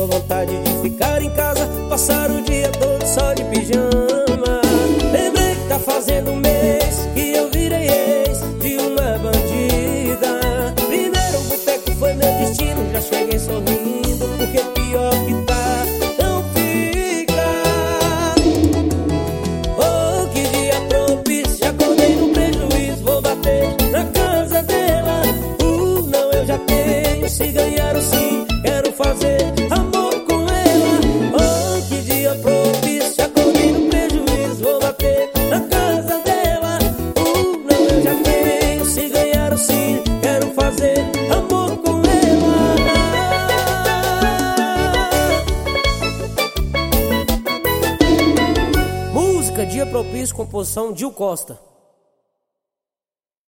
vontade de ficar em casa, passar o dia todo só de pijama. Lembrei que tá fazendo um mês que eu virei ex de uma bandida. Primeiro o boteco foi meu destino, já cheguei sorrindo, porque pior que tá, não fica. Oh, que dia propício, acordei no prejuízo, vou bater na casa dela. Não, eu já tenho, se ganhar o sim, quero fazer amor com ela. Oh, que dia propício, acordei no prejuízo, vou bater na casa dela. Não, eu já tenho, se ganhar o sim, quero fazer amor com ela. Música Dia Propício, composição Gil Costa.